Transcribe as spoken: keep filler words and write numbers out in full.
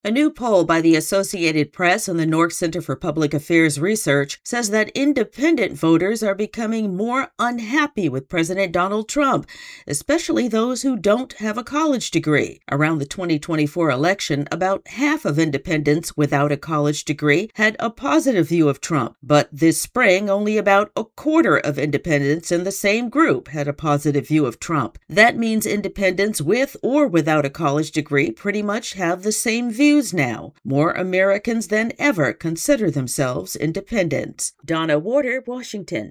A new poll by the Associated Press and the Nork Center for Public Affairs Research says that independent voters are becoming more unhappy with President Donald Trump, especially those who don't have a college degree. Around the twenty twenty-four election, about half of independents without a college degree had a positive view of Trump, but this spring, only about a quarter of independents in the same group had a positive view of Trump. That means independents with or without a college degree pretty much have the same view now. More Americans than ever consider themselves independents. Donna Warder, Washington.